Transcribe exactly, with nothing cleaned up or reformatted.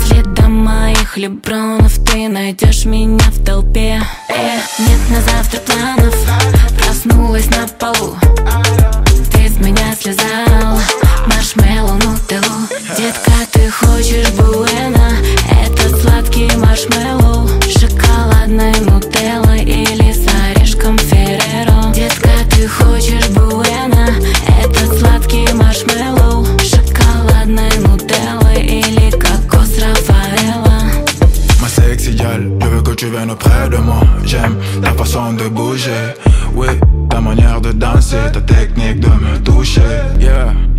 Если до моих лебронов ты найдешь меня в толпе, э, нет на завтра планов. Проснулась на полу, ты с меня слезал маршмеллоу нутеллу. Детка, ты хочешь буэна? Это сладкий маршмеллоу, шоколадной нутеллой или с орешком ферреро. Детка, ты хочешь буэна? Это sladký marshmallow, шоколадной нутеллой или кокос Рафаэлло. Ma sexy gal, je veux que tu viennes auprès de moi. J'aime ta façon de bouger, oui, ta manière de danser, ta technique de me toucher, yeah.